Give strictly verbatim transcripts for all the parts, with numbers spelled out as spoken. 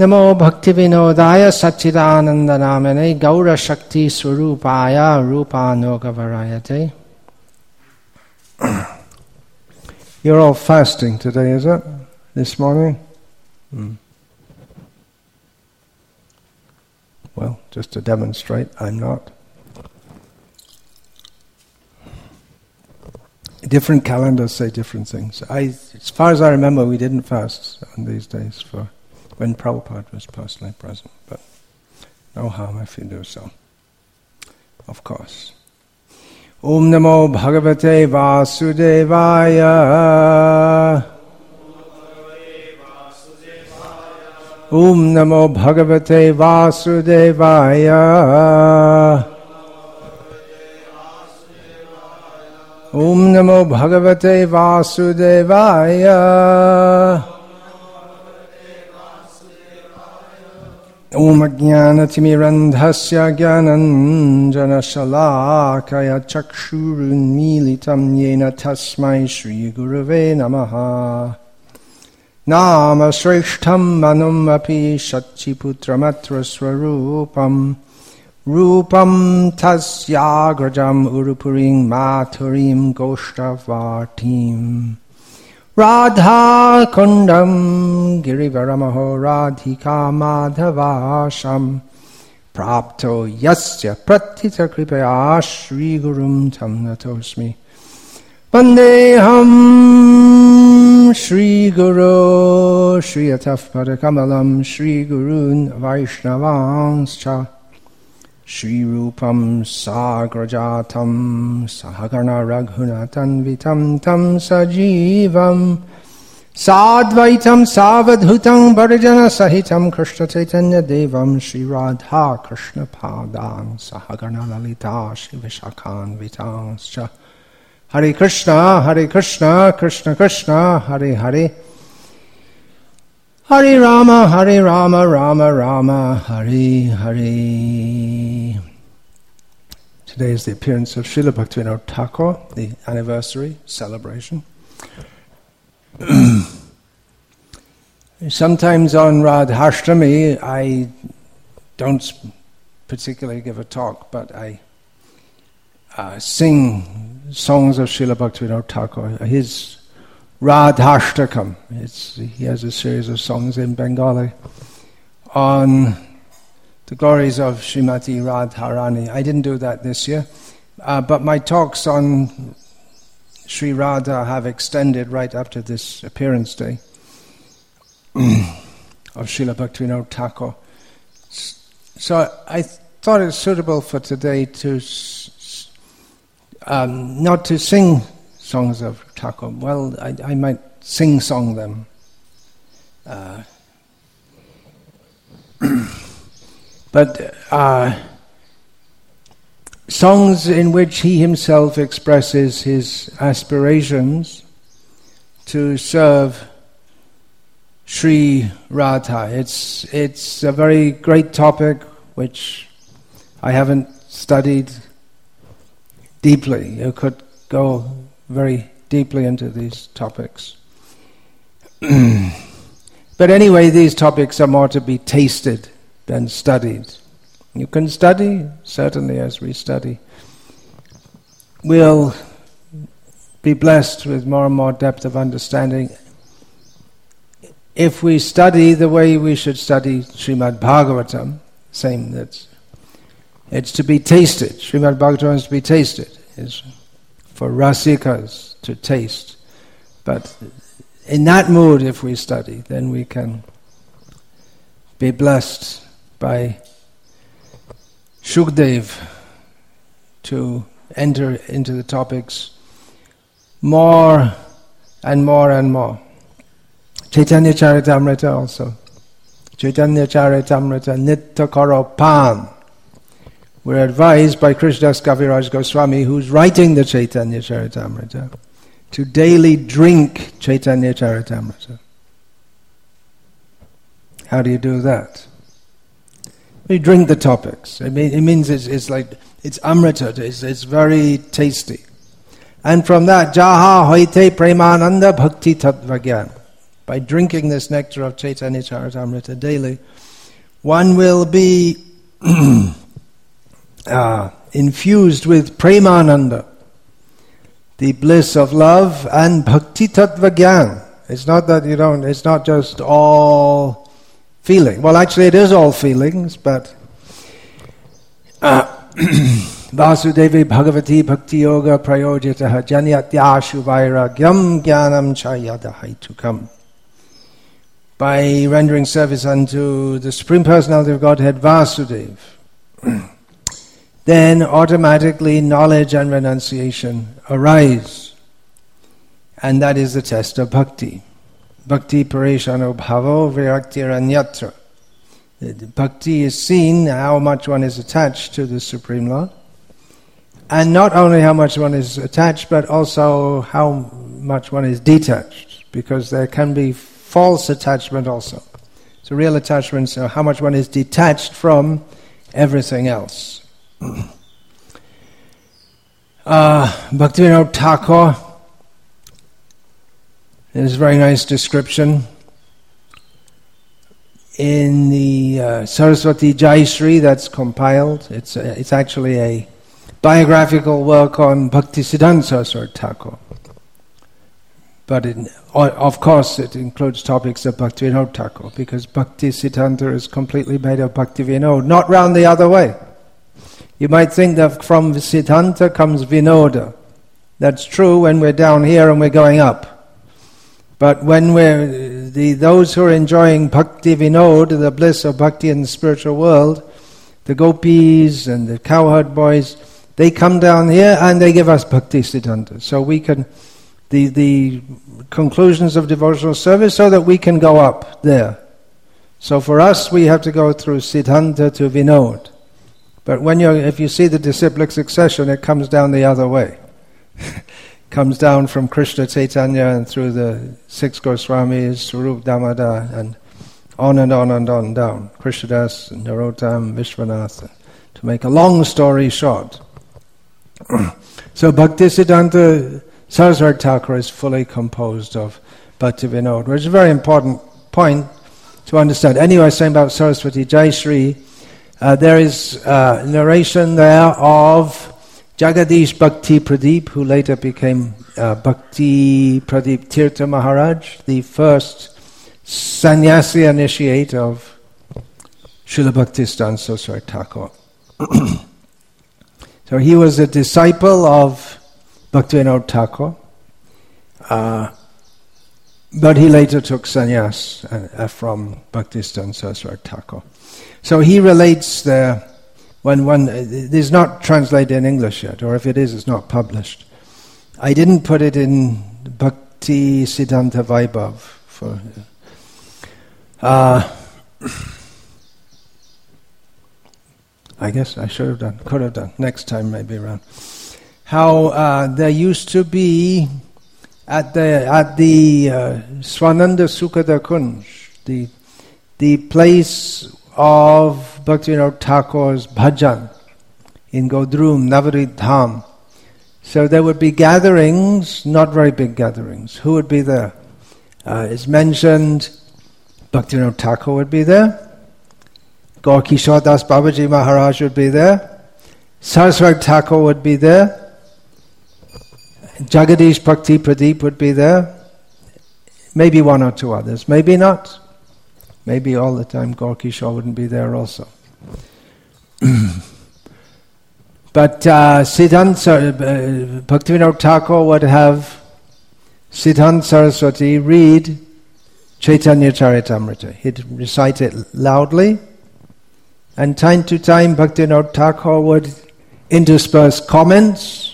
Namo Bhaktivinodaya Satchidanandanamane Gaura Shakti Swarupaya Rupanogavarayate. You're all fasting today, is it? This morning? Hmm. Well, just to demonstrate, I'm not. Different calendars say different things. I, as far as I remember, we didn't fast on these days for when Prabhupada was personally present, but no harm if you do so, of course. Om Namo Bhagavate Vasudevaya. Om Namo Bhagavate Vasudevaya. Om Namo Bhagavate Vasudevaya. Om Ajnanatimirandhasya Jnananjana Shalakaya Chakshurunmilitam Yena Tasmai Shri Gurave Namaha. Nama Shreshtham Manum Api Shachiputramatra Swarupam Rupam Tasyagrajam Urupuring Maturim Goshtavartim Radha Kundam Girivaramaho Radhika Madhavasham Prapto Yasya Pratita Kripaya Shri Gurum Tam Natosmi Vandeham Shri Guru Shri Ataf Padakamalam Shri Gurun Vaishnavanscha Shri Rupam Sagrajatam Sahagarna Raghunatan Vitam Tam Sajivam Sadvaitam Savadhutam Bharijana Sahitam Krishna Chaitanya Devam Shri Radha Krishna Padam Sahagarna Lalita Shri Vishakhan Vitanscha Hare Krishna Hare Krishna Krishna Krishna Hare Hare Hare Rama, Hare Rama, Rama Rama, Hare Hare. Today is the appearance of Srila Bhaktivinoda Thakur, the anniversary celebration. Sometimes on Radhashtami, I don't particularly give a talk, but I uh, sing songs of Srila Bhaktivinoda Thakur. His Radhashtakam. It's, he has a series of songs in Bengali on the glories of Srimati Radharani. I didn't do that this year, uh, but my talks on Sri Radha have extended right up to this appearance day of Srila Bhaktivinoda Thakur. So I thought it suitable for today to um, not to sing songs of Thakur. Well, I, I might sing-song them. Uh, but uh, songs in which he himself expresses his aspirations to serve Sri Radha. It's, it's a very great topic which I haven't studied deeply. You could go very deeply into these topics. But anyway, these topics are more to be tasted than studied. You can study, certainly, as we study. We'll be blessed with more and more depth of understanding if we study the way we should study Srimad Bhagavatam. Same, that's it's to be tasted. Srimad Bhagavatam is to be tasted. It's for rasikas to taste. But in that mood, if we study, then we can be blessed by Shukdev to enter into the topics more and more and more. Chaitanya Charitamrita also. Chaitanya Charitamrita Nitta Karo Pan. We're advised by Krishnadas Kaviraj Goswami, who's writing the Chaitanya Charitamrita, to daily drink Chaitanya Charitamrita. How do you do that? You drink the topics. It, mean, it means it's, it's like, it's amrita, it's, it's very tasty. And from that, Jaha Hoite Premananda Bhakti Tattva Gyan. by drinking this nectar of Chaitanya Charitamrita daily, one will be uh, infused with premananda, the bliss of love, and bhakti tattva gyan. It's not that you don't, it's not just all feeling. Well, actually it is all feelings, but uh, Vasudevi Bhagavati Bhakti Yoga Prayojitaha Janyatyashu Vairagyam Jnanam Chayadahaitukam. By rendering service unto the Supreme Personality of Godhead Vasudeva, then automatically knowledge and renunciation arise. And that is the test of bhakti. Bhakti pareshano bhavo viraktiranyatra. Bhakti is seen how much one is attached to the Supreme Lord. And not only how much one is attached, but also how much one is detached. Because there can be false attachment also. So real attachment is how much one is detached from everything else. uh, Bhaktivinoda Thakur, there's a very nice description in the uh, Saraswati Jayasri that's compiled. It's a, it's actually a biographical work on Bhaktisiddhanta Saraswati Thakur. But it, of course it includes topics of Bhaktivinoda Thakur, because Bhaktisiddhanta is completely made of Bhaktivinoda, not round the other way. You might think that from Siddhanta comes Vinoda. That's true when we're down here and we're going up. But when we're, the, those who are enjoying Bhakti Vinod, the bliss of Bhakti in the spiritual world, the gopis and the cowherd boys, they come down here and they give us Bhakti Siddhanta. So we can, the, the conclusions of devotional service, so that we can go up there. So for us, we have to go through Siddhanta to Vinod. But when you if you see the disciplic succession, it comes down the other way. Comes down from Krishna Chaitanya and through the six Goswamis, Swarup Damodar, and on and on and on down. Krishnadas, Narottam, Vishwanatha. To make a long story short. So Bhaktisiddhanta Saraswati Thakur is fully composed of Bhaktivinoda, which is a very important point to understand. Anyway, saying about Saraswati Jayasri, uh, there is uh, narration there of Jagadish Bhakti Pradeep, who later became uh, Bhakti Pradeep Tirtha Maharaj, the first sannyasi initiate of Srila Bhaktisiddhanta Saraswati Thakur. So he was a disciple of Bhaktivinoda Thakur, uh, but he later took sannyas uh, from Bhaktisiddhanta Saraswati Thakur. So he relates there. When one, it is not translated in English yet, or if it is, it's not published. I didn't put it in Bhakti Siddhanta Vaibhav. For, uh, I guess I should have done, could have done, next time maybe around. How uh, there used to be at the at the uh, Swananda Sukhada Kunj, the the place of Bhaktivinoda Thakur's bhajan in Godrum, Navarid Dham. So there would be gatherings, not very big gatherings. Who would be there? Uh, it's mentioned Bhaktivinoda Thakur would be there, Gaur Kishore Das Babaji Maharaj would be there, Saraswati Thakur would be there, Jagadish Bhakti Pradeep would be there, maybe one or two others, maybe not. Maybe all the time Gaur Kishore wouldn't be there also. But uh, Siddhanta, uh, Bhaktivinoda Thakur would have Siddhanta Saraswati read Chaitanya Charitamrita. He'd recite it loudly, and time to time Bhaktivinoda Thakur would intersperse comments.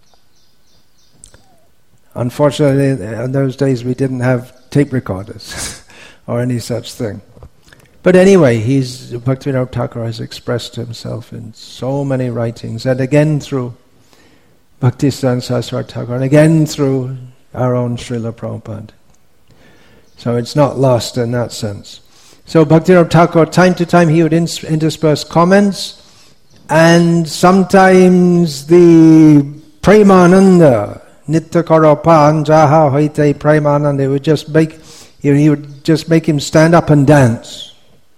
Unfortunately, in those days we didn't have tape recorders or any such thing. But anyway, he's Bhaktivinoda Thakur has expressed himself in so many writings, and again through Bhaktisiddhanta Saraswati Thakur, and again through our own Srila Prabhupada. So it's not lost in that sense. So Bhaktivinoda Thakur, time to time he would intersperse comments, and sometimes the Premananda, Nitya Karapan, Jaha Hoite Premananda, would just make he, he would just make him stand up and dance.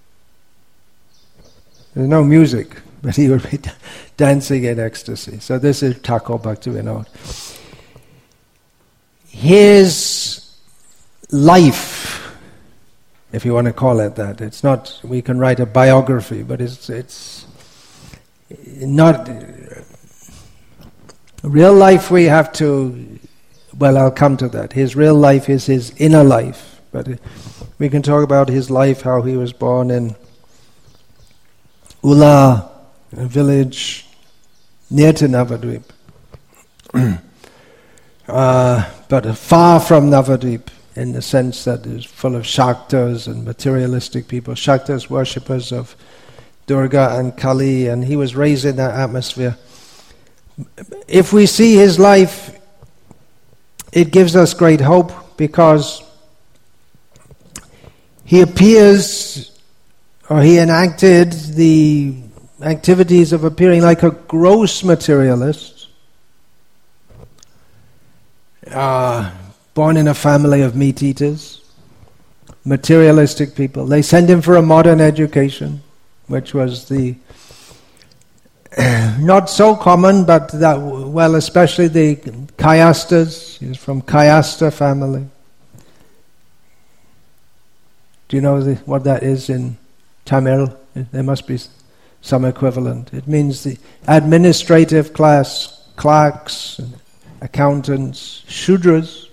There's no music, but he would be dancing in ecstasy. So this is Thakur Bhaktivinoda. His life, if you want to call it that, it's not, we can write a biography, but it's it's not real life. We have to, well, I'll come to that. His real life is his inner life, but we can talk about his life, how he was born in Ula, a village near to Navadvip, uh, but far from Navadvip, in the sense that it's full of Shaktas and materialistic people. Shaktas, worshippers of Durga and Kali, and he was raised in that atmosphere. If we see his life, it gives us great hope, because he appears, or he enacted the activities of appearing like a gross materialist, uh, born in a family of meat eaters, materialistic people. They sent him for a modern education, which was the not so common, but that, well, especially the Kayastas. He's from Kayasta family. Do you know the, what that is in Tamil? There must be some equivalent. It means the administrative class, clerks, accountants, Shudras.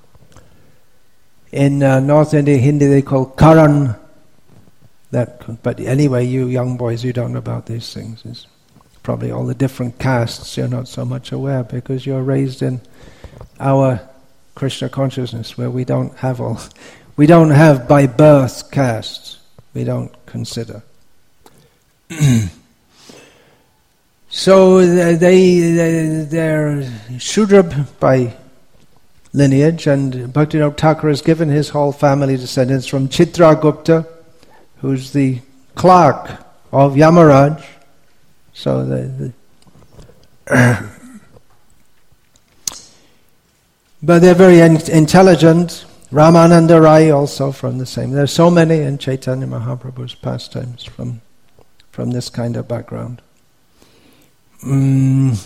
In uh, North India Hindi they call Karan. That, but anyway, you young boys, you don't know about these things. It's probably all the different castes you're not so much aware, because you're raised in our Krishna consciousness, where we don't have all, we don't have by birth castes. We don't consider. So they, they they're Shudra by lineage, and Bhaktivinoda Thakur has given his whole family descendants from Chitragupta, who's the clerk of Yamaraj. So the, the but they're very in- intelligent. Ramananda Rai also from the same. There's so many in Chaitanya Mahaprabhu's pastimes from from this kind of background. Mm.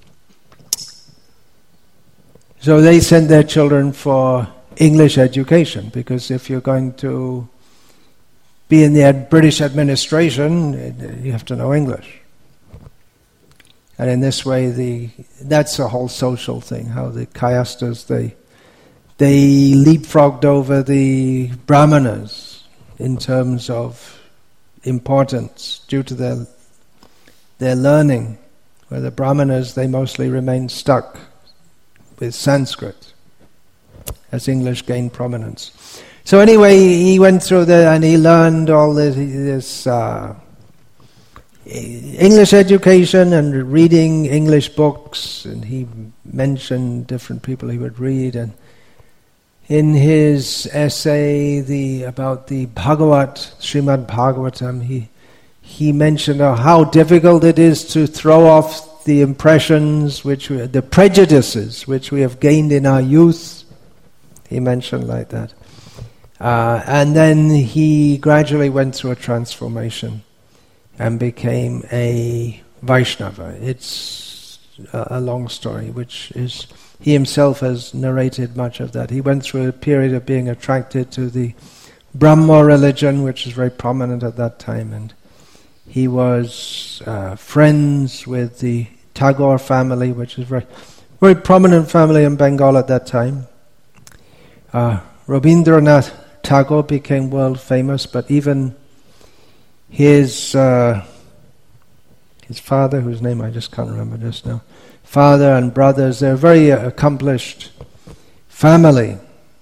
So they send their children for English education, because if you're going to be in the British administration, you have to know English. And in this way, the that's a whole social thing, how the Kayastas, they they leapfrogged over the Brahmanas in terms of importance due to their their learning, where the Brahmanas, they mostly remained stuck with Sanskrit as English gained prominence. So anyway, he went through there and he learned all this, this uh, English education and reading English books, and he mentioned different people he would read. And in his essay the about the Bhagavat, Srimad Bhagavatam, he he mentioned uh, how difficult it is to throw off the impressions, which we, the prejudices which we have gained in our youth. He mentioned like that. Uh, and then he gradually went through a transformation and became a Vaishnava. It's a, a long story, which is, he himself has narrated much of that. He went through a period of being attracted to the Brahmo religion, which was very prominent at that time, and he was uh, friends with the Tagore family, which is a very, very prominent family in Bengal at that time. Uh, Rabindranath Tagore became world famous, but even his uh, his father, whose name I just can't remember just now, father and brothers, they're a very uh, accomplished family.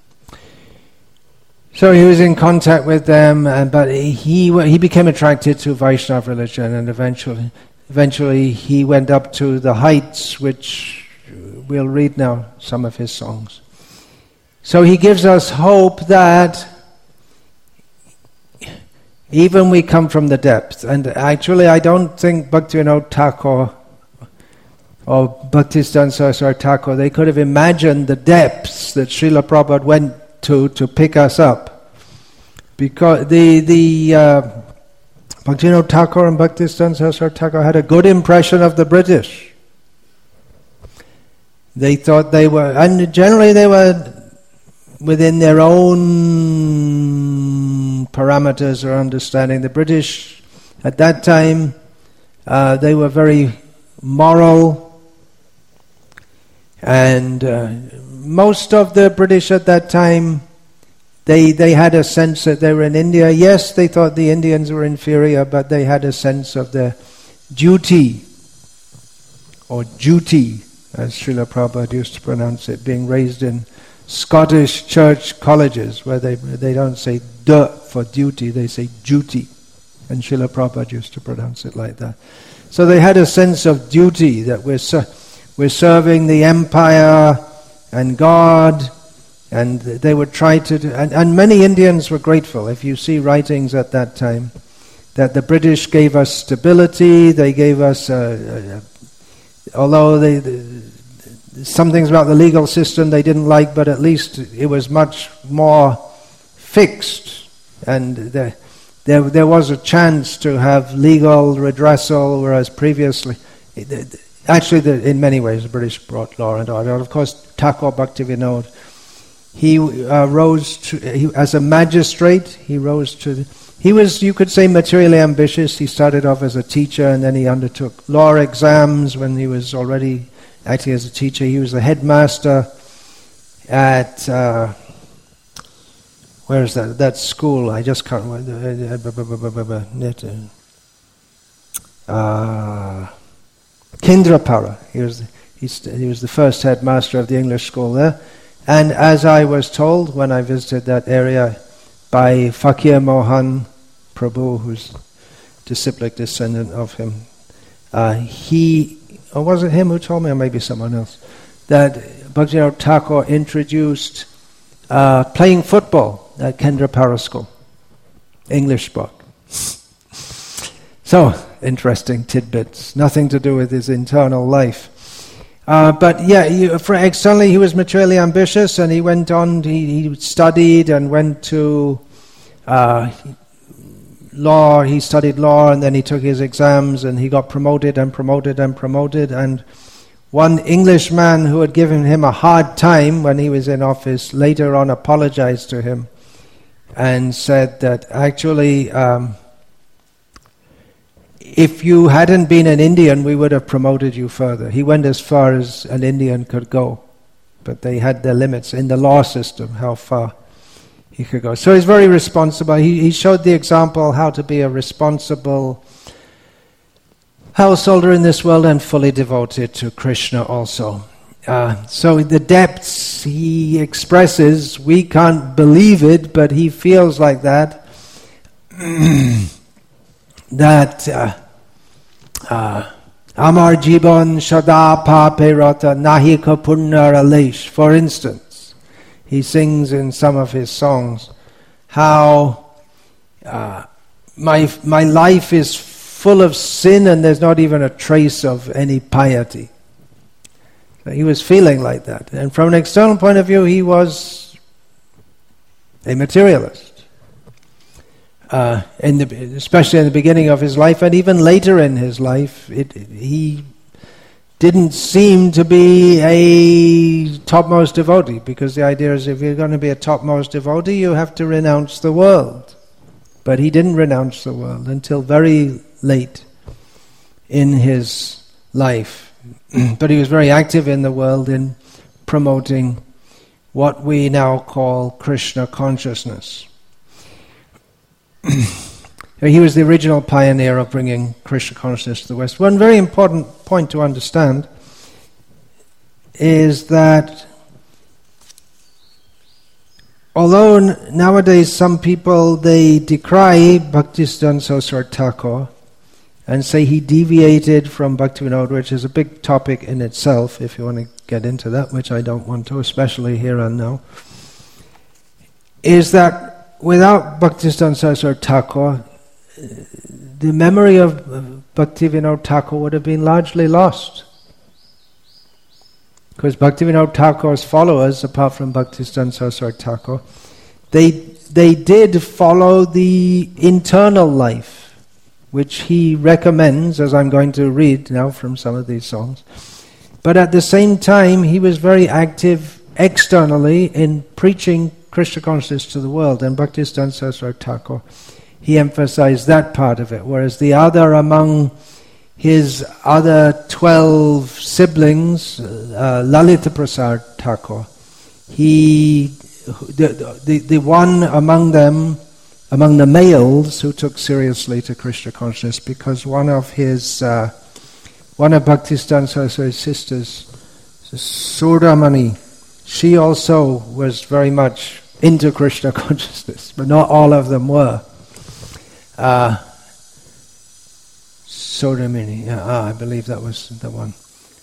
So he was in contact with them, and, but he he became attracted to Vaishnava religion, and eventually, eventually he went up to the heights, which we'll read now some of his songs. So he gives us hope that even we come from the depths, and actually I don't think Bhaktivinoda Thakur or Bhaktisiddhanta Saraswati Thakur, they could have imagined the depths that Srila Prabhupada went to to pick us up. because the the uh, Bhaktivinoda Thakur and Bhaktisiddhanta Saraswati Thakur had a good impression of the British. They thought they were, and generally they were within their own parameters or understanding. The British at that time, uh, they were very moral, and uh, most of the British at that time, they they had a sense that they were in India. Yes, they thought the Indians were inferior, but they had a sense of their duty, or duty, as Srila Prabhupada used to pronounce it, being raised in Scottish church colleges, where they they don't say "duh" for duty, they say "duty," and Srila Prabhupada used to pronounce it like that. So they had a sense of duty, that we're ser- we're serving the empire and God, and they would try to do, and, and many Indians were grateful. If you see writings at that time, that the British gave us stability, they gave us, uh, uh, although they, the, some things about the legal system they didn't like, but at least it was much more fixed, and there, there, there was a chance to have legal redressal, whereas previously, it, actually the, in many ways the British brought law and order. Of course, Thakur Bhaktivinoda, he uh, rose to, he, as a magistrate, he rose to, he was, you could say, materially ambitious. He started off as a teacher, and then he undertook law exams when he was already acting as a teacher. He was the headmaster at, uh, where is that, that school, I just can't remember, uh, Kendrapara. He was, he, he was the first headmaster of the English school there. And as I was told when I visited that area by Fakir Mohan Prabhu, who's disciplic descendant of him, uh, he, or was it him who told me, or maybe someone else, that Bhaktivinoda Thakur introduced uh, playing football at Kendrapara school, English book. So, interesting tidbits, nothing to do with his internal life. Uh, but yeah, he, for externally he was materially ambitious, and he went on, he, he studied and went to uh, law, he studied law, and then he took his exams, and he got promoted and promoted and promoted, and one Englishman who had given him a hard time when he was in office later on apologized to him and said that actually um, if you hadn't been an Indian, we would have promoted you further. He went as far as an Indian could go, but they had their limits in the law system, how far he could go. So he's very responsible. He, he showed the example how to be a responsible householder in this world and fully devoted to Krishna also. Uh, so the depths he expresses, we can't believe it, but he feels like that. that uh, uh, Amar Jibon Shada Pape Rata Nahi Ka Punnar Alesh, for instance, he sings in some of his songs how uh, my my life is full of sin and there's not even a trace of any piety. So he was feeling like that, and from an external point of view, he was a materialist. Uh, in the, especially in the beginning of his life, and even later in his life, it, he didn't seem to be a topmost devotee, because the idea is if you're going to be a topmost devotee, you have to renounce the world. But he didn't renounce the world until very late in his life. But he was very active in the world in promoting what we now call Krishna consciousness. He was the original pioneer of bringing Krishna consciousness to the West. One very important point to understand is that although n- nowadays some people, they decry Bhaktisiddhanta Saraswati Thakur and say he deviated from Bhaktivinoda, which is a big topic in itself, if you want to get into that, which I don't want to, especially here and now, is that without Bhaktisiddhanta Saraswati Thakur, the memory of Bhaktivinoda Thakur would have been largely lost. Because Bhaktivinoda Thakur's followers, apart from Bhaktisiddhanta Saraswati Thakur, they they did follow the internal life, which he recommends, as I'm going to read now from some of these songs. But at the same time, he was very active externally in preaching Krishna consciousness to the world. And Bhaktisiddhanta Saraswati Thakur, he emphasized that part of it, whereas the other among his other twelve siblings, uh, Lalita Prasad Thakur, he, the, the, the one among them, among the males who took seriously to Krishna consciousness, because one of his, uh, one of Bhaktisiddhanta Saraswati's sisters, Surdamani, she also was very much into Krishna consciousness, but not all of them were. Uh, Surdamani, yeah, ah, I believe that was the one.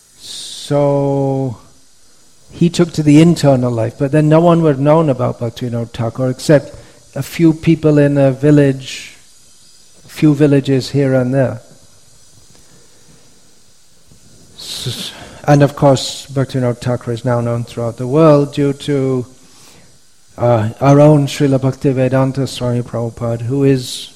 So he took to the internal life, but then no one would have known about Bhaktivinoda Thakur except a few people in a village, few villages here and there. So, and of course, Bhaktivinoda Thakur is now known throughout the world due to uh, our own Srila Bhaktivedanta Swami Prabhupada, who is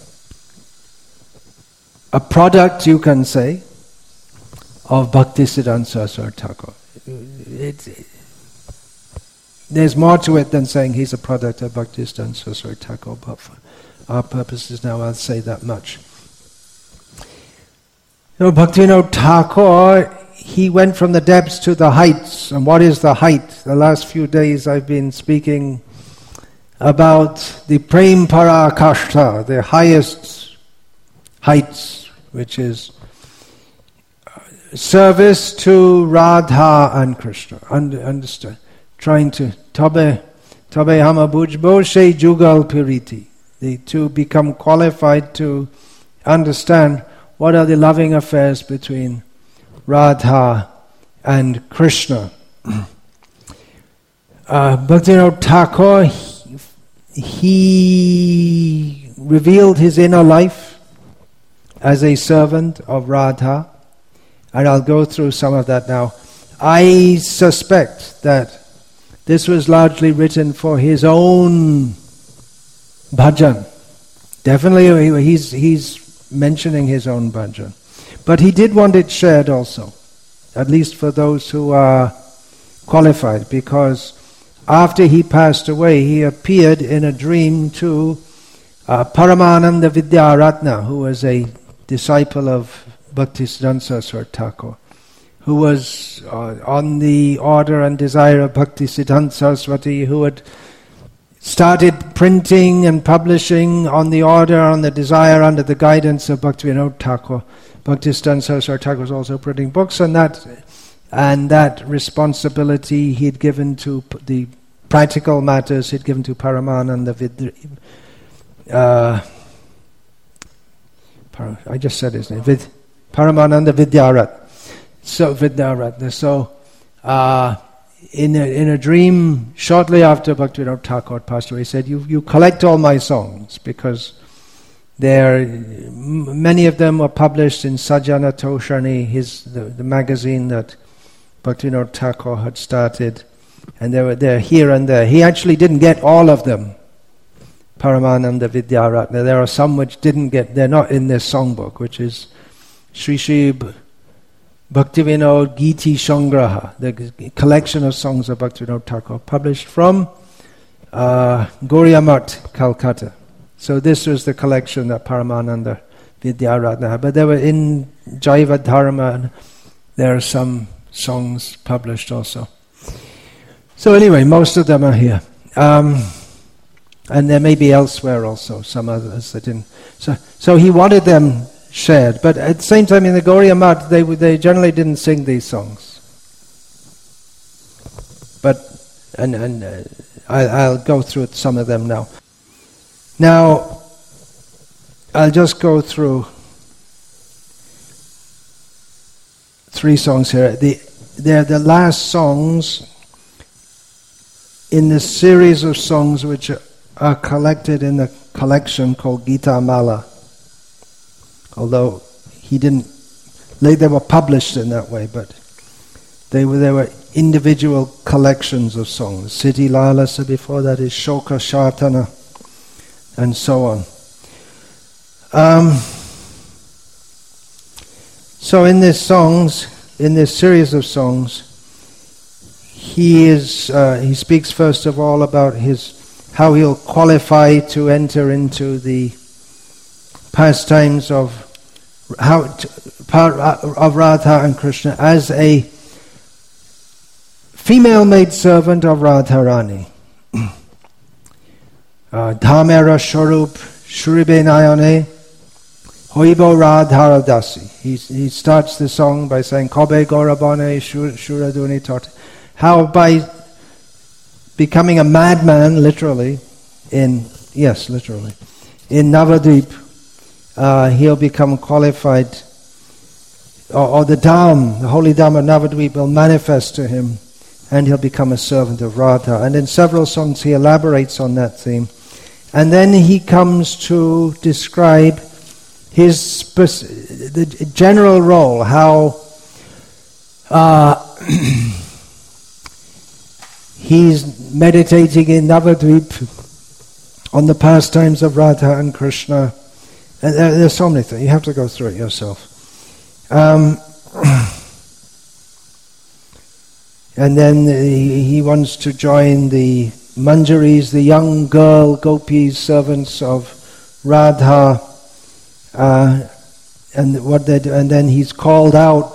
a product, you can say, of Bhaktisiddhanta Saraswati Thakur. It, it, there's more to it than saying he's a product of Bhaktisiddhanta Saraswati Thakur, but for our purposes now I'll say that much. You know, Bhaktivinoda Thakur, he went from the depths to the heights. And what is the height? The last few days I've been speaking about the Prem Parakashta, the highest heights, which is service to Radha and Krishna. Under, understand? Trying to tabe tabe hama bujbo she jugal piriti. The to become qualified to understand what are the loving affairs between Radha and Krishna. uh, Bhaktivinoda Thakur, he, he revealed his inner life as a servant of Radha, and I'll go through some of that now. I suspect that this was largely written for his own bhajan. Definitely he's, he's mentioning his own bhajan. But he did want it shared also, at least for those who are qualified, because after he passed away, he appeared in a dream to uh, Paramananda Vidyaratna, who was a disciple of Bhaktisiddhanta Saraswati Thakur, who was uh, on the order and desire of Bhaktisiddhanta Saraswati, who had started printing and publishing on the order, on the desire, under the guidance of Bhaktivinoda Thakur. Bhaktisiddhanta Saraswati Thakur was also printing books, and that and that responsibility he had given to p- the practical matters he'd given to Paramananda Vidya. Uh, Par- I just said his name, Vid- Paramananda Vidyarat. So Vidyaratna. So uh, in a, in a dream, shortly after Bhaktivinoda Thakur passed away, he said, "You you collect all my songs because." There, many of them were published in Sajjana Toshani, his the, the magazine that Bhaktivinoda Thakur had started, and they were there here and there. He actually didn't get all of them, Paramananda Vidyaratna. There are some which didn't get, they're not in this songbook, which is Sri Sri Bhaktivinoda Giti Sangraha, the collection of songs of Bhaktivinoda Thakur, published from uh, Gauriya Math, Calcutta. So this was the collection that Paramananda Vidyaratna had. But there were in Jaiva Dharma, there are some songs published also. So anyway, most of them are here. Um, and there may be elsewhere also, some others that didn't. So, so he wanted them shared. But at the same time, in the Gauriya Math, they, they generally didn't sing these songs. But, and, and uh, I, I'll go through some of them now. Now, I'll just go through three songs here. The, they're the last songs in the series of songs which are collected in a collection called Gita Mala. Although he didn't, they were published in that way, but they were, they were individual collections of songs. Siddhi Lalasa, before that is Shoka Shartana. and so on. Um, so in this songs, in this series of songs, he is uh, he speaks first of all about his how he'll qualify to enter into the pastimes of how to, of Radha and Krishna as a female maidservant of Radharani. Dhamera Sharup Shuribe Nayane Hoibo Radharadasi. He he starts the song by saying Kobe Gorabane Shuraduni Tot. How by becoming a madman, literally, in yes, literally, in Navadvip, uh, he'll become qualified, or, or the Dham, the holy Dham of Navadvip will manifest to him, and he'll become a servant of Radha. And in several songs he elaborates on that theme. And then he comes to describe his spec- the general role, how uh, he's meditating in Navadvip on the pastimes of Radha and Krishna. And there, there's so many things. You have to go through it yourself. Um, and then he, he wants to join the Manjaris, the young girl gopis, servants of Radha, uh, and what they do, and then he's called out.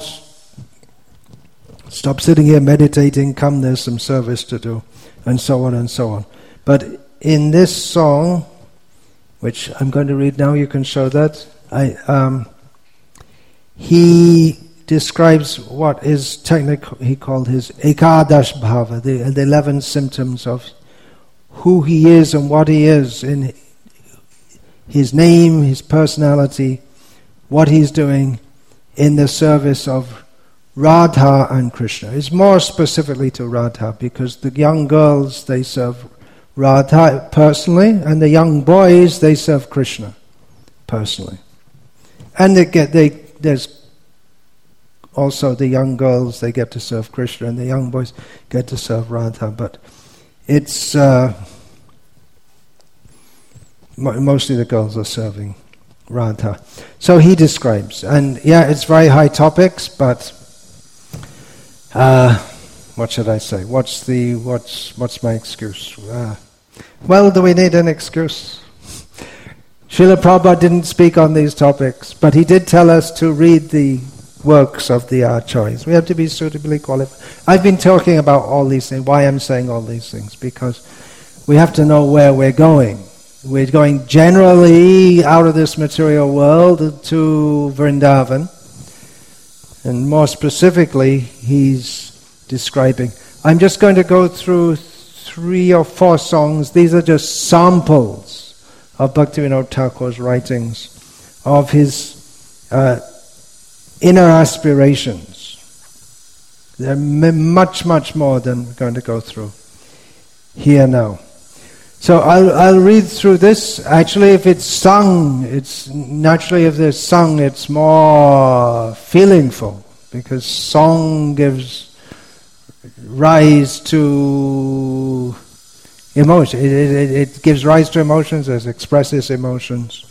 Stop sitting here meditating. Come, there's some service to do, and so on and so on. But in this song, which I'm going to read now, you can show that. I um, he describes what is technically he called his Ekadash Bhava, the, the eleven symptoms of who he is and what he is in his name, his personality, what he's doing in the service of Radha and Krishna. It's more specifically to Radha, because the young girls, they serve Radha personally, and the young boys, they serve Krishna personally. And they get they there's also the young girls, they get to serve Krishna, and the young boys get to serve Radha. But it's uh, mostly the girls are serving Radha. So he describes, and yeah, it's very high topics, but uh, what should I say? What's the what's what's my excuse? Uh, well, do we need an excuse? Srila Prabhupada didn't speak on these topics, but he did tell us to read the works of the acharyas. We have to be suitably qualified. I've been talking about all these things, why I'm saying all these things, because we have to know where we're going. We're going generally out of this material world to Vrindavan, and more specifically, he's describing. I'm just going to go through three or four songs. These are just samples of Bhaktivinoda Thakur's writings, of his uh, inner aspirations. They're m- much, much more than we're going to go through here now. So I'll I'll read through this. Actually, if it's sung, it's naturally if it's sung, it's more feelingful, because song gives rise to emotion. It, it, it gives rise to emotions, it expresses emotions.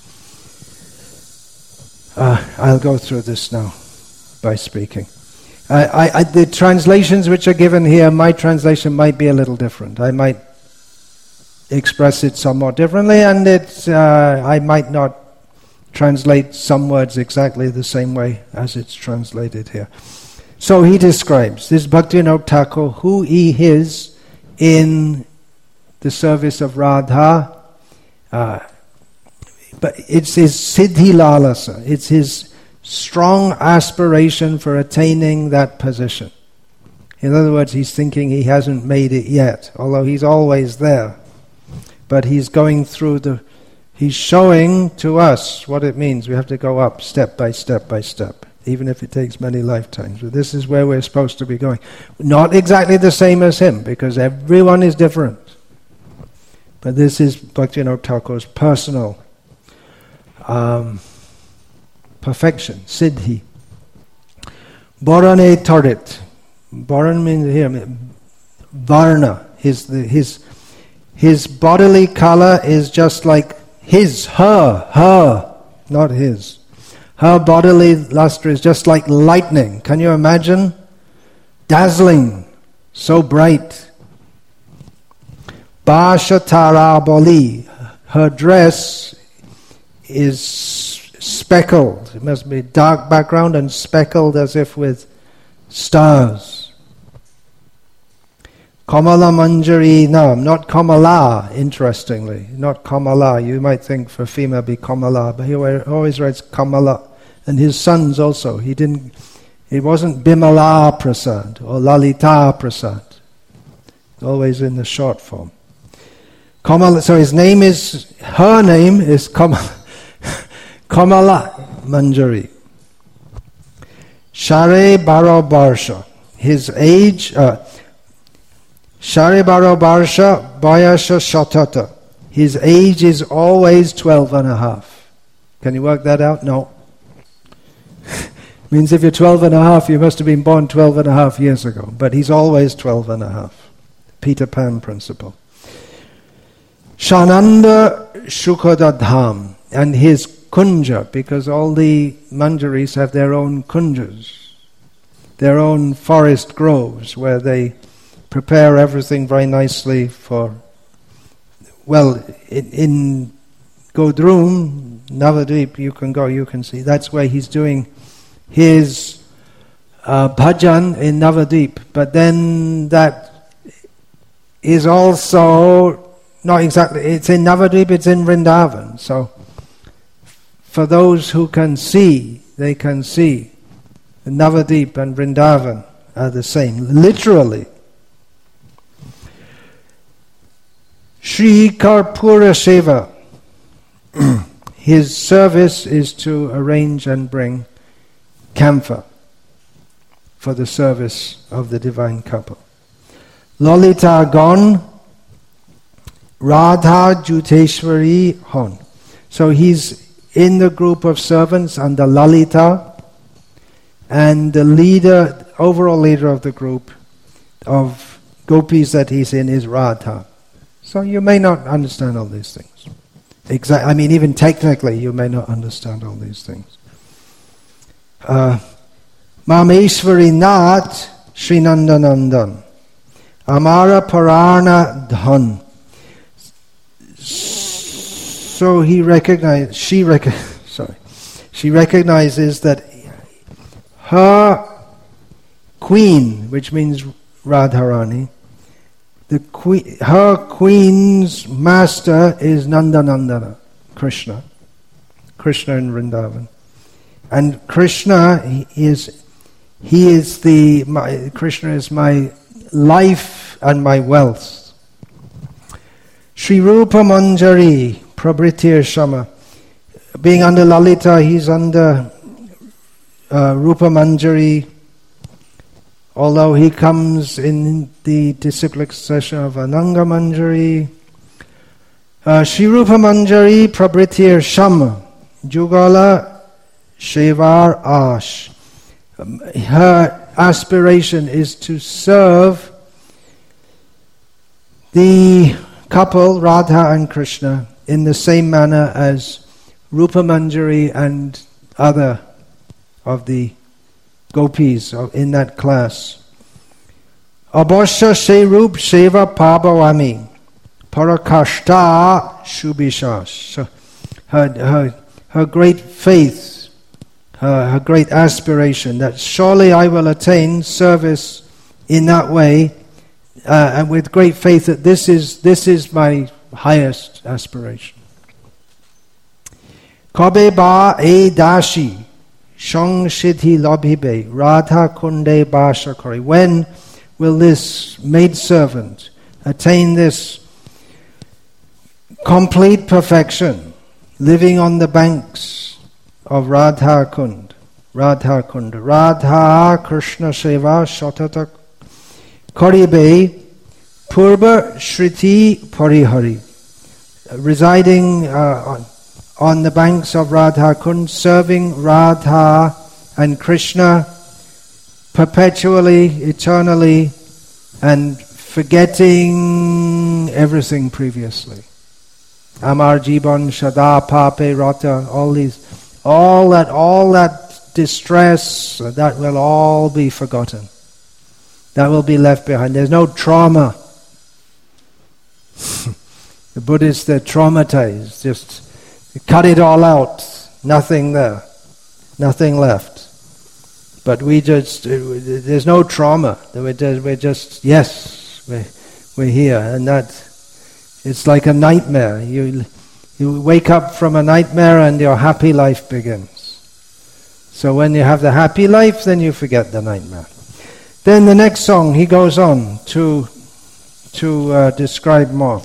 Uh, I'll go through this now by speaking. I, I, I, the translations which are given here, my translation might be a little different. I might express it somewhat differently, and it's, uh, I might not translate some words exactly the same way as it's translated here. So he describes, this Bhaktivinoda Thakur, who he is in the service of Radha, uh, but it's his siddhi lalasa, it's his strong aspiration for attaining that position. In other words, he's thinking he hasn't made it yet, although he's always there. But he's going through the, he's showing to us what it means. We have to go up step by step by step, even if it takes many lifetimes. But this is where we're supposed to be going. Not exactly the same as him, because everyone is different. But this is Bhaktivinoda Thakur's personal um, perfection, siddhi. Bharane tarit. Bharan means here, varna. His, the, his, his bodily color is just like his, her, her, not his. Her bodily luster is just like lightning. Can you imagine? Dazzling, so bright. Bashatara Bali, her dress is speckled. It must be dark background and speckled as if with stars. Kamala Manjari, no, not Kamala, interestingly. Not Kamala. You might think for female be Kamala, but he always writes Kamala. And his sons also. He didn't, it wasn't Bimala Prasad or Lalita Prasad. Always in the short form. Kamala, so his name is, her name is Kamala, Kamala Manjari. Share Baro Barsha. His age, uh, Share Baro Barsha Bayasha Shatata. His age is always twelve and a half. Can you work that out? No. Means if you're twelve and a half, you must have been born twelve and a half years ago. But he's always twelve and a half. Peter Pan principle. Shananda Shukadadham. And his kunja, because all the manjaris have their own kunjas, their own forest groves where they prepare everything very nicely for, well, in, in Godrum, Navadvip, you can go, you can see. That's where he's doing his uh, bhajan in Navadvip. But then that is also, not exactly, it's in Navadvip, it's in Vrindavan. So for those who can see, they can see. Navadvip and Vrindavan are the same, literally. Shri Karpura Seva. His service is to arrange and bring camphor for the service of the divine couple. Lalita Gon, Radha Juteshwari Hon. So he's in the group of servants under Lalita, and the leader, overall leader of the group of gopis that he's in is Radha. So you may not understand all these things. Exactly. I mean, even technically, you may not understand all these things. Uh, Mameshwari Nath Srinandanandan Amara Parana Dhan. So he recognized, she rec- sorry, she recognizes that her queen, which means Radharani, the queen, her queen's master is Nandanandana, Krishna, Krishna in Vrindavan, and Krishna he is he is the my, Krishna is my life and my wealth. Sri Rupa Manjari Prabhritir Shama. Being under Lalita, he's under uh, Rupa Manjari, although he comes in the disciplic succession of Ananga Manjari. Uh, Sri Rupa Manjari Prabhritir Shama Jugala Shevar Ash. Um, her aspiration is to serve the couple, Radha and Krishna, in the same manner as Rupa Manjari and other of the gopis in that class. Abhasya Sherup Sheva Pabhavami Parakashta Shubhishas. So her, her, her great faith, her, her great aspiration that surely I will attain service in that way, uh, and with great faith that this is this is my highest aspiration. Kabe ba e dashi shang shidhi labhibe radha kunde bashakari. When will this maidservant attain this complete perfection, living on the banks of Radha Kund? Radha Kund. Radha Krishna Seva Shatata Karibe Purba Shriti Parihari. Residing uh, on, on the banks of Radha Kund, serving Radha and Krishna perpetually, eternally, and forgetting everything previously. Amar Jiban Shada Pape Rata, all these, all that, all that distress, that will all be forgotten. That will be left behind. There's no trauma. The Buddhists, they're traumatized. Just cut it all out. Nothing there. Nothing left. But we just, there's no trauma. We're just, we're just yes, we're, we're here. And that, it's like a nightmare. You, you wake up from a nightmare and your happy life begins. So when you have the happy life, then you forget the nightmare. Then the next song, he goes on to to uh, describe more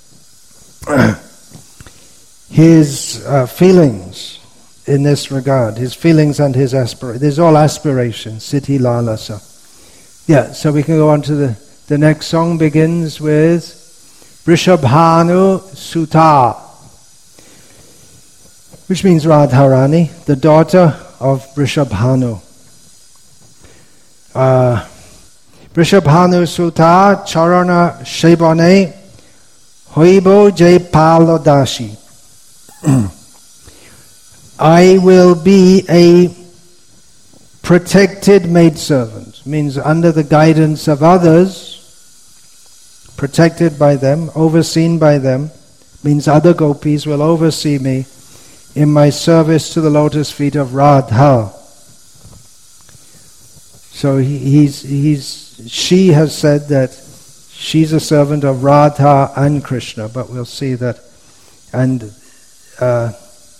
his uh, feelings in this regard, his feelings and his aspirations. There's all aspirations, Siddhi Lalasa. Yeah, so we can go on to the, the next song, begins with Vrishabhanu Sutta, which means Radharani, the daughter of Vrishabhanu. Uh, Vrishabhanu Sutta Charana Shebane Hoibo Jai Palodashi. I will be a protected maidservant, means under the guidance of others, protected by them, overseen by them, means other gopis will oversee me in my service to the lotus feet of Radha. So he, he's, he's, she has said that she's a servant of Radha and Krishna, but we'll see that. And uh,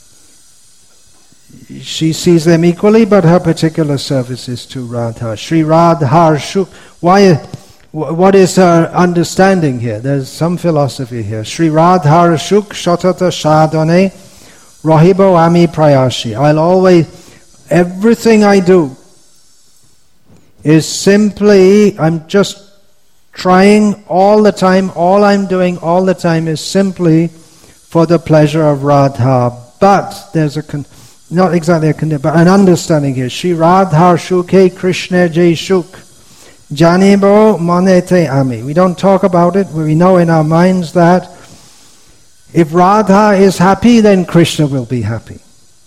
she sees them equally, but her particular service is to Radha. Sri Radhar Shuk. Why? What is her understanding here? There's some philosophy here. Sri Radhar Shuk Shatata Shadane Rahibo Ami Prayashi. I'll always, everything I do is simply, I'm just trying all the time, all I'm doing all the time is simply for the pleasure of Radha. But there's a, con- not exactly a condition, but an understanding here. Shri Radhar Shuke Krishna Jai Shuk Janibo Manete Ami. We don't talk about it, but we know in our minds that if Radha is happy, then Krishna will be happy.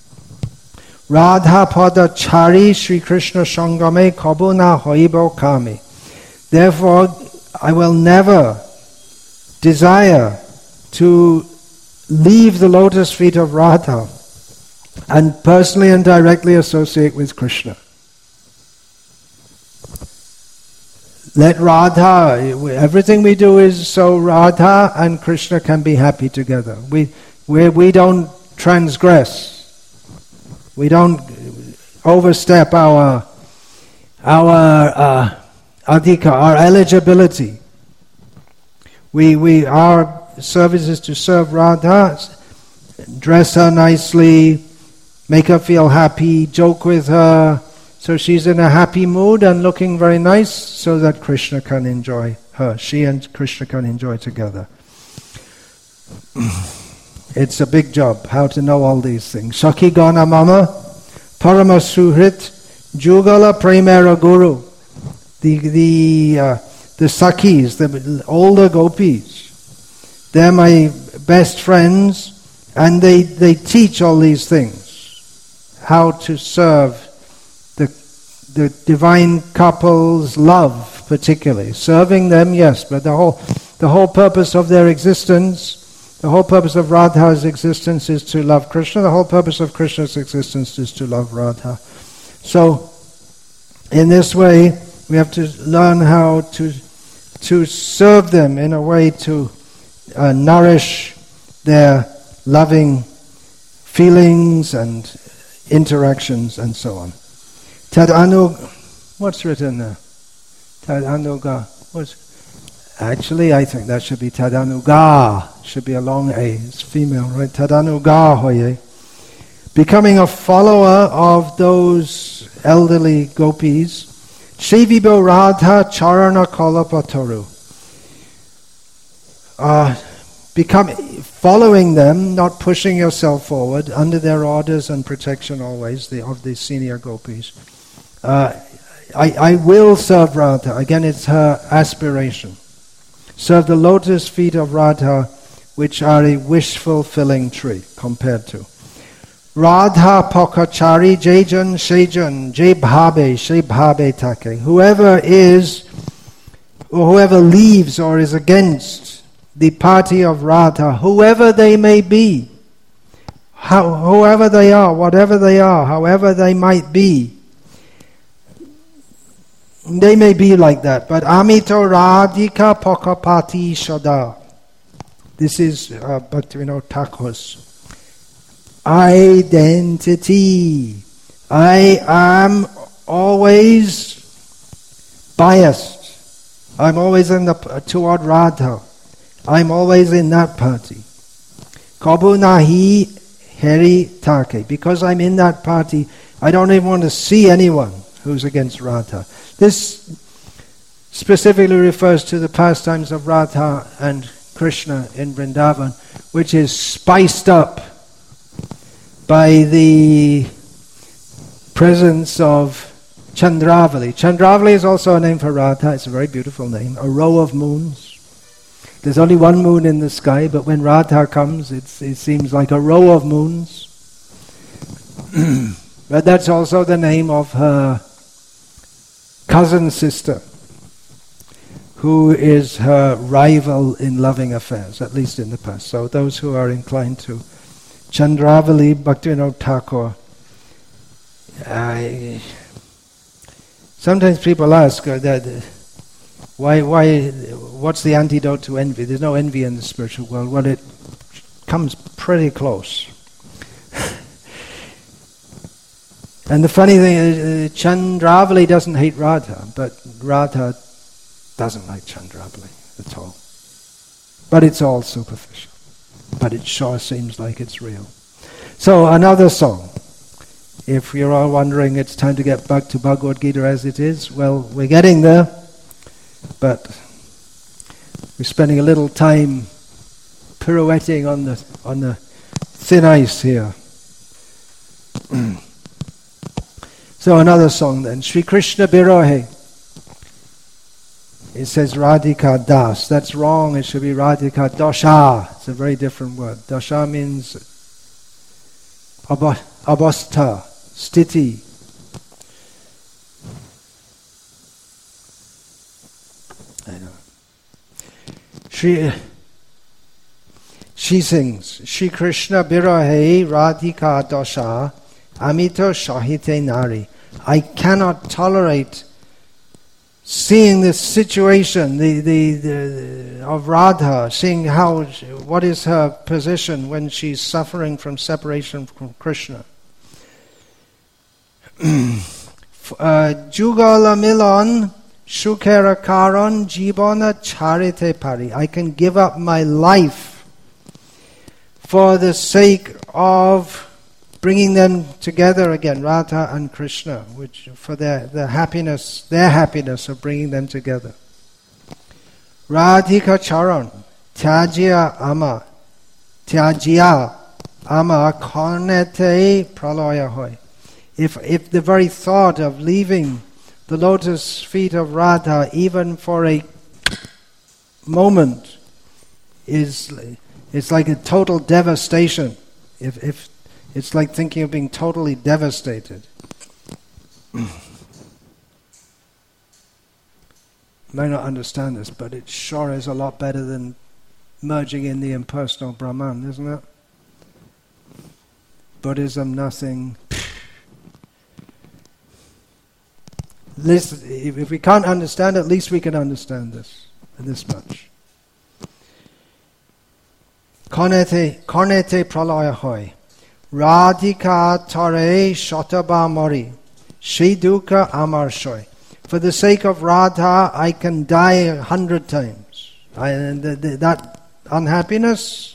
Radha Pada Chari Sri Krishna Sangame Kabuna Hoibo Kami. Therefore, I will never desire to leave the lotus feet of Radha and personally and directly associate with Krishna. Let Radha, everything we do is so Radha and Krishna can be happy together. We we, we don't transgress. We don't overstep our our uh, adhika, our eligibility. We we our service is to serve Radha, dress her nicely, make her feel happy, joke with her, so she's in a happy mood and looking very nice, so that Krishna can enjoy her. She and Krishna can enjoy together. It's a big job, how to know all these things. Shaki Gana Mama, Parama Suhrit, Jugala Premera Guru. The the uh, the Sakis, the older gopis, they're my best friends, and they, they teach all these things. How to serve the the divine couple's love, particularly. Serving them, yes, but the whole the whole purpose of their existence, the whole purpose of Radha's existence is to love Krishna. The whole purpose of Krishna's existence is to love Radha. So, in this way, we have to learn how to to serve them in a way to uh, nourish their loving feelings and interactions and so on. Tad anu, what's written there? Tad anuga. What's Actually, I think that should be Tadanuga. Should be a long A. It's female, right? Tadanuga hoye. Becoming a follower of those elderly gopis. Shevibo Radha Charana Kalapataru. Uh, become, following them, not pushing yourself forward, under their orders and protection always, the, of the senior gopis. Uh, I, I will serve Radha. Again, it's her aspiration. Serve the lotus feet of Radha which are a wish-fulfilling tree compared to. Radha Pokachari Jejan Shejan Je Bhabe She Bhabe Take. Whoever is, or whoever leaves or is against the party of Radha, whoever they may be, how, whoever they are, whatever they are, however they might be, they may be like that. But Amito Radhika Pokapati Shada. This is uh, Bhaktivinoda Thakur's identity. I am always biased. I'm always in the toward Radha. I'm always in that party. Kabu nahi heri take. Because I'm in that party, I don't even want to see anyone who's against Radha. This specifically refers to the pastimes of Radha and Krishna in Vrindavan, which is spiced up by the presence of Chandravali. Chandravali is also a name for Radha. It's a very beautiful name. A row of moons. There's only one moon in the sky, but when Radha comes, it's, it seems like a row of moons. But that's also the name of her cousin sister, who is her rival in loving affairs, at least in the past. So those who are inclined to Chandravali Bhaktivinoda Thakur, I, sometimes people ask uh, that uh, why, why, what's the antidote to envy? There's no envy in the spiritual world. Well, it comes pretty close. And the funny thing is, uh, Chandravali doesn't hate Radha, but Radha doesn't like Chandravali at all. But it's all superficial. But it sure seems like it's real. So another song. If you're all wondering, it's time to get back to Bhagavad Gita as it is. Well, we're getting there. But we're spending a little time pirouetting on the on the thin ice here. So another song then. Sri Krishna Birohe. It says Radhika Das. That's wrong. It should be Radhika Dosha. It's a very different word. Dosha means abhastha, stiti. I know. Shri, she sings, Shri Krishna Birohe Radhika Dosha Amito Shahite Nari. I cannot tolerate seeing this situation the, the, the, of Radha, seeing how, what is her position when she's suffering from separation from Krishna. Jugala milon shukera karon jibona charite pari. I can give up my life for the sake of bringing them together again, Radha and Krishna, which for their, their happiness, their happiness of bringing them together. Radhika Charan, Tyajya Ama, Tyajya Ama Karnete Pralaya Hoy. If if the very thought of leaving the lotus feet of Radha, even for a moment, is it's like a total devastation. If if It's like thinking of being totally devastated. You may not understand this, but it sure is a lot better than merging in the impersonal Brahman, isn't it? Buddhism, nothing. This, if we can't understand, at least we can understand this, and this much. Karnete, karnete pralaya hoy. Radhika tare shataba mori. Shiduka amar shoy. For the sake of Radha, I can die a hundred times. I, the, the, that unhappiness,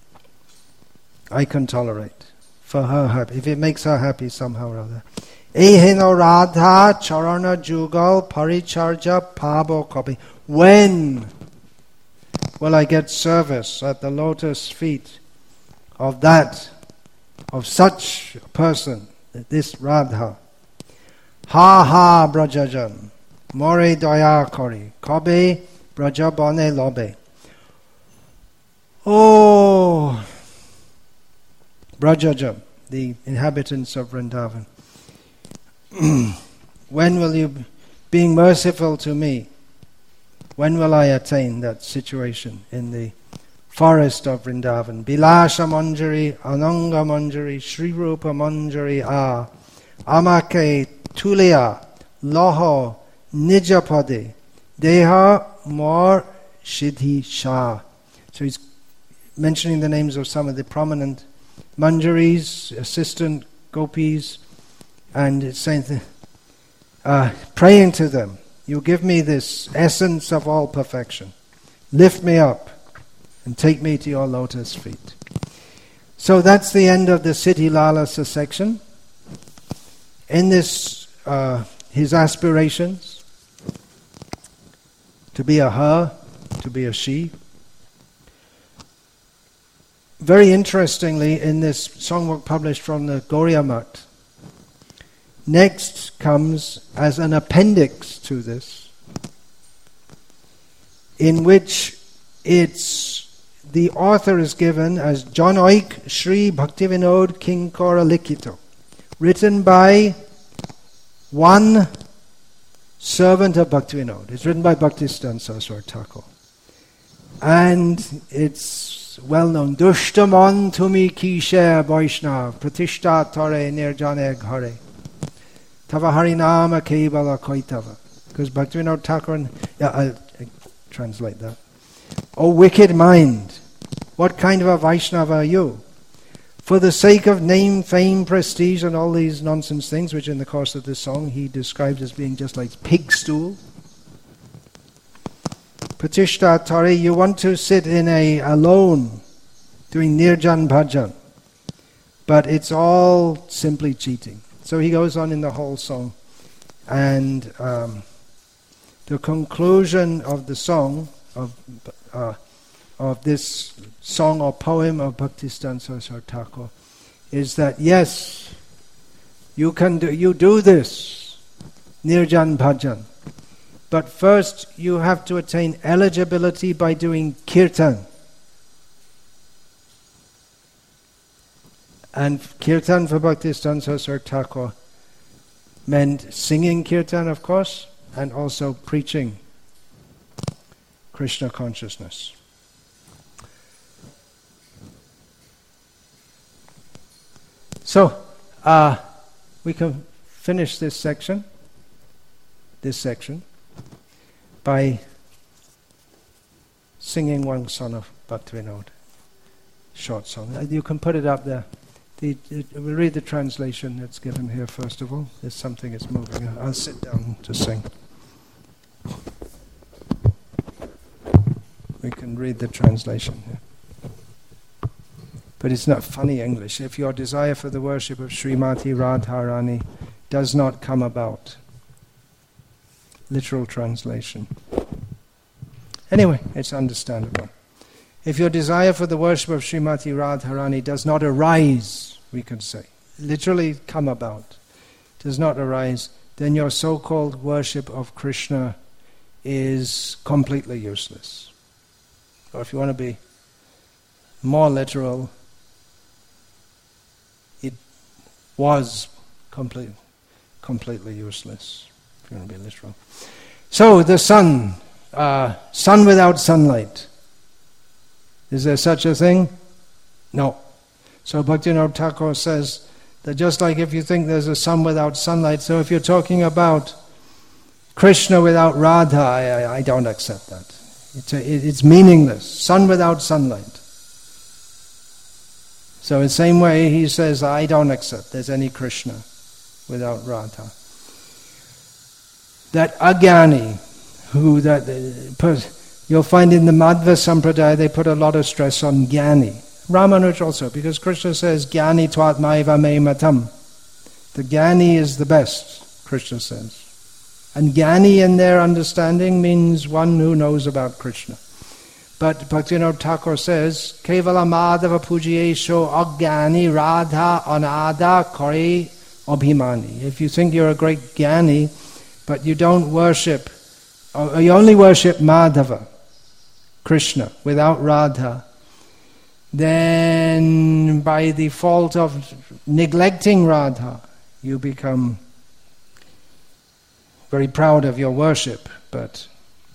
I can tolerate. For her happy, if it makes her happy somehow or other. Ehino Radha charana jugal paricharja pabo kopi. When will I get service at the lotus feet of that, of such a person, this Radha? Ha ha brajajan, more daya kori, kobe brajabane lobe. Oh, Brajaja, the inhabitants of Vrindavan, when will you, being merciful to me, when will I attain that situation in the forest of Vrindavan? Bilasha Manjari, Ananga Manjari, Sri Rupa Manjari A, Amake Tulia, Loho, Nijapade, Deha Mor Shidhi Shah. So he's mentioning the names of some of the prominent Manjaris, assistant gopis, and it's saying, th- uh, praying to them, you give me this essence of all perfection. Lift me up and take me to your lotus feet. So that's the end of the Siddhi Lalasa section. In this, uh, his aspirations, to be a her, to be a she. Very interestingly, in this songbook published from the Gauriya Math, next comes as an appendix to this, in which it's the author is given as Janoik Sri Bhaktivinod Kinkara Likito, written by one servant of Bhaktivinod. It's written by Bhaktisiddhanta Saraswati Thakur. And it's well known. Dushtamon tumi kishe Vaishnav pratishta tare nirjane ghare tava harinama kevala koitava. Because Bhaktivinoda Thakur, yeah, I'll, I'll translate that. O wicked mind, what kind of a Vaishnava are you? For the sake of name, fame, prestige, and all these nonsense things, which in the course of this song he describes as being just like pig stool. Pratishta Tare, you want to sit in a alone, doing nirjan bhajan, but it's all simply cheating. So he goes on in the whole song, and um, the conclusion of the song of uh, of this song or poem of Bhaktisiddhanta Saraswati Thakur is that yes, you can do you do this nirjan bhajan, but first you have to attain eligibility by doing kirtan. And kirtan for Bhaktisiddhanta Saraswati Thakur meant singing kirtan, of course, and also preaching Krishna consciousness. So, uh, we can finish this section, this section, by singing one song of Bhaktivinoda, short song. You can put it up there. The, it, we'll read the translation that's given here first of all. There's something that's moving. I'll sit down to sing. We can read the translation here. But it's not funny English. If your desire for the worship of Srimati Radharani does not come about. Literal translation. Anyway, it's understandable. If your desire for the worship of Srimati Radharani does not arise, we could say, literally come about, does not arise, then your so-called worship of Krishna is completely useless. Or if you want to be more literal, it was complete, completely useless, if you want to be literal. So the sun, uh, sun without sunlight. Is there such a thing? No. So Bhaktivinoda Thakur says that just like if you think there's a sun without sunlight, so if you're talking about Krishna without Radha, I, I don't accept that. It's, a, it's meaningless. Sun without sunlight. So in the same way, he says, I don't accept there's any Krishna without Radha. That Agyani, who that uh, you'll find in the Madhva Sampradaya, they put a lot of stress on Gyani. Ramanuj also, because Krishna says, Gyani tvatmaiva me matam. The Gyani is the best, Krishna says. And Gyani in their understanding means one who knows about Krishna. But Bhaktivinoda Thakur says, Kevala madhava pujiyesho agyani radha anada kare abhimani. If you think you're a great Gyani, but you don't worship, or you only worship Madhava, Krishna, without Radha, then by the fault of neglecting Radha, you become very proud of your worship, but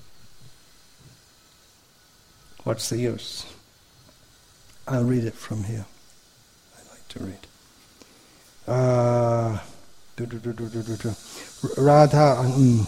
what's the use? I'll read it from here. I like to read. Uh, do, do, do, do, do, do, do. Radha um,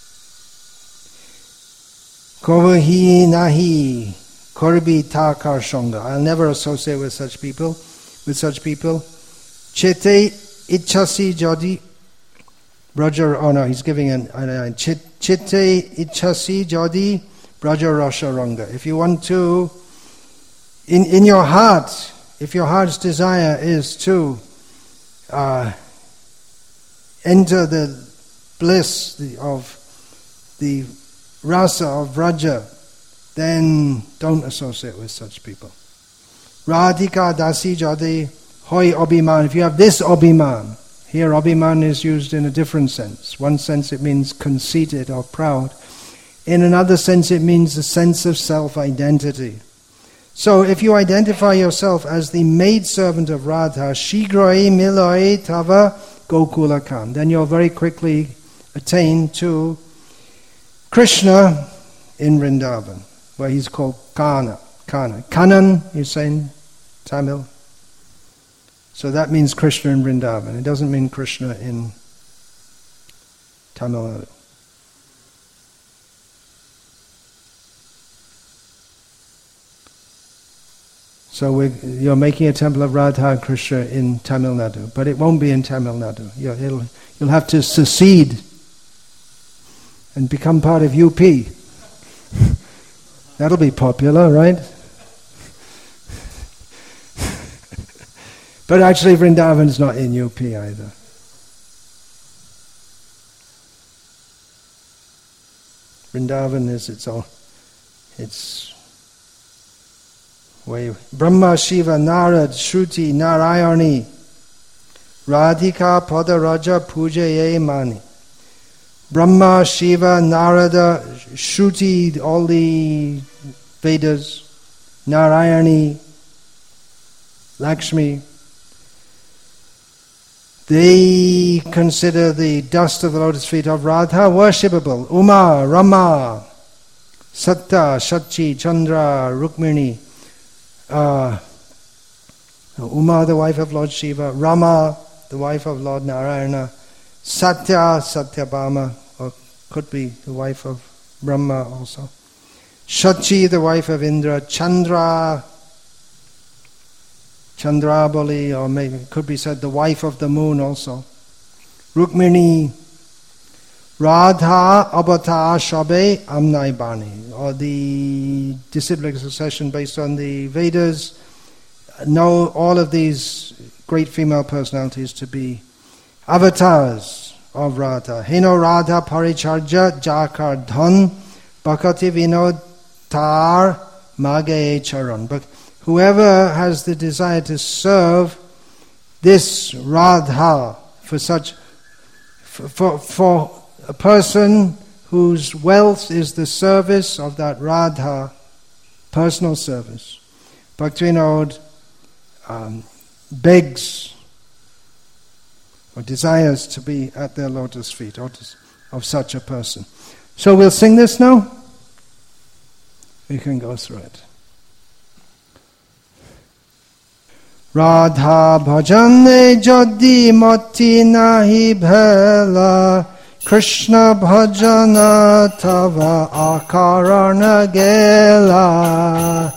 Kovahi nahi korbi takar shonga. I'll never associate with such people, with such people. Chete ichasi jodi Braja, oh no, he's giving an, an, an Chite ichasi jodi Braja Rasha Ranga. If you want to, in, in your heart, if your heart's desire is to uh, enter the bliss the, of the rasa of Braja, then don't associate with such people. Radhika dasi jodi hoy abhiman. If you have this abhiman, here abhiman is used in a different sense. One sense it means conceited or proud. In another sense it means a sense of self-identity. So if you identify yourself as the maidservant of Radha, Shigroi Miloi Tava Gokula Kam, then you'll very quickly attain to Krishna in Vrindavan, where he's called Kana. Kana. Kanan, you say in Tamil. So that means Krishna in Vrindavan. It doesn't mean Krishna in Tamil Nadu. So we, you're making a temple of Radha and Krishna in Tamil Nadu, but it won't be in Tamil Nadu. You'll, it'll, you'll have to secede and become part of U P. That'll be popular, right? But actually Vrindavan's not in U P either. Vrindavan is its own, it's way. Brahma, Shiva, Narad, Shruti, Narayani, Radhika, Pada, Raja, Puja, Ye, Mani. Brahma, Shiva, Narada, Shruti, all the Vedas, Narayani, Lakshmi, they consider the dust of the lotus feet of Radha worshipable. Uma, Rama, Satta, Shachi, Chandra, Rukmini. Uh, Uma, the wife of Lord Shiva. Rama, the wife of Lord Narayana. Satya, Satyabhama, or could be the wife of Brahma also. Shachi, the wife of Indra. Chandra, Chandrabali, or maybe it could be said the wife of the moon also. Rukmini, Radha, Abata, Shabe, Amnai Bani, or the disciplic succession based on the Vedas, know all of these great female personalities to be avatars of Radha. Heno Radha Paricharja Jakar Dhan Bhakati Vinod Tar Magaye Charan. But whoever has the desire to serve this Radha for such, for, for, for a person whose wealth is the service of that Radha, personal service, Bhaktivinoda um, begs or desires to be at their lotus feet or to, of such a person. So we'll sing this now. We can go through it. Radha bhajane jodi mati nahi bhela, Krishna bhajana tava akarana gela.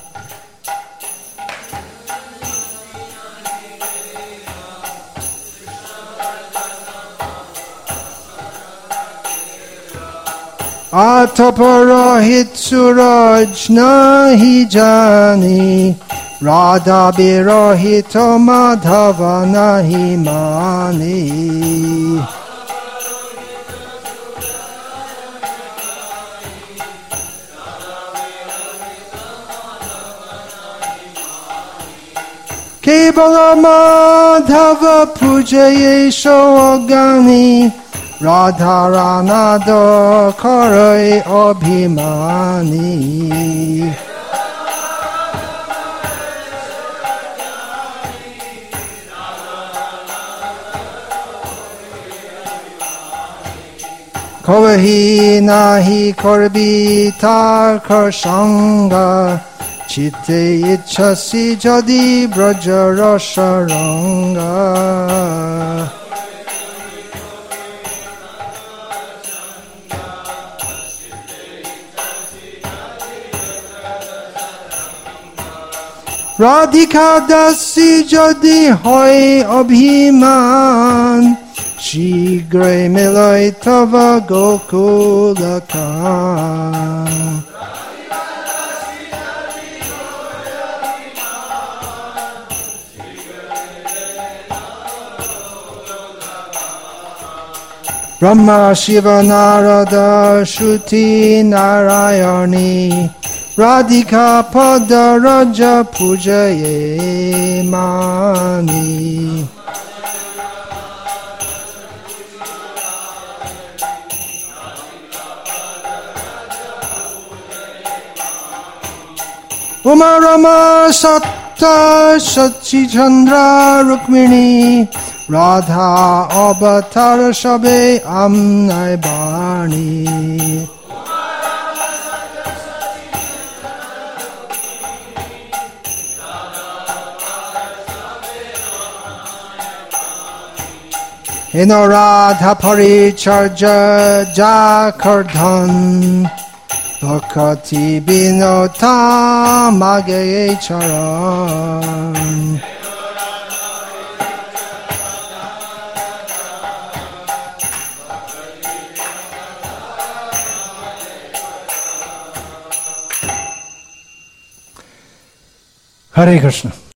Ataparahit suraj nahi jani, Radha birahito madhava nahi mani. Kebala madhava pujaye shogani, Radha ranado karai abhimani. Kovahi nahi korbi takar sanga Chitte ichasi jadi braja rasa ranga Radhika dasi jadi hoy abhiman Shigre milai tava gokulaka Brahma Shiva Narada Shruti Narayani Radhika Pada Raja Pujaye Mani Uma Rama Satta Sachi Chandra Rukmini Radha Avatar Shabe Amnai Bani Hino Radha Paricharja Jakardhan Bhakati Binota Magaye Charan Hare Krishna.